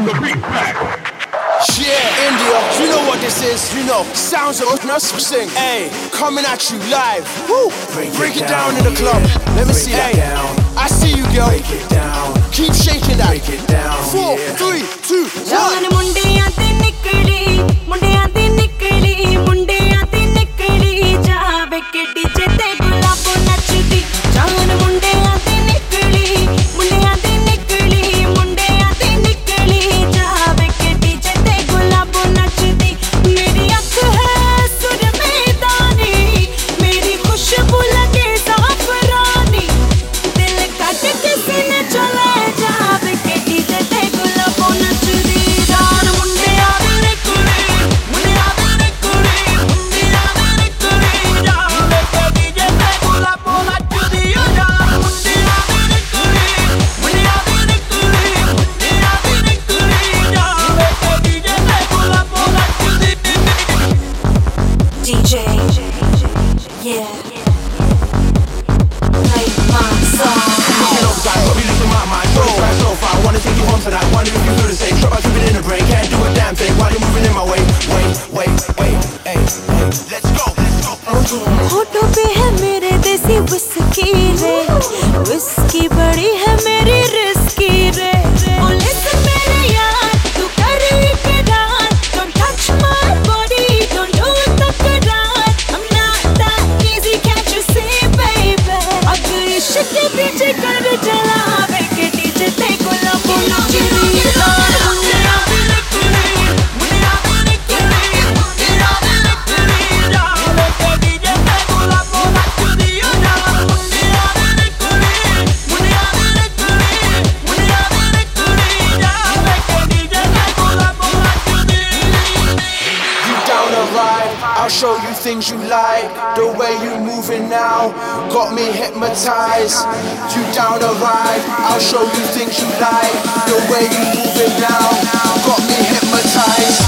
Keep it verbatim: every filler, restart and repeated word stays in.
Yeah, India, you know what this is. You know, sounds of us sing. Hey, coming at you live. Woo, break, break it, it down, down in the club. Yeah. Let me break see that. Hey, I see you, girl. Break it down. Keep shaking that. Break it down. Four, yeah. three, two, one. होठों पे है मेरे देसी whisky रे, whisky बड़ी है मेरी risky रे। Oh listen मेरे यार, तू कर इकरार, don't touch my body, don't do the करार। I'm not that easy, can't you see baby? अगर इश्क के पीछे कर चला, बेके डीजे ते गुलाब चिड़ी I'll show you things you like. The way you moving now got me hypnotized. You down to ride? I'll show you things you like. The way you moving now got me hypnotized.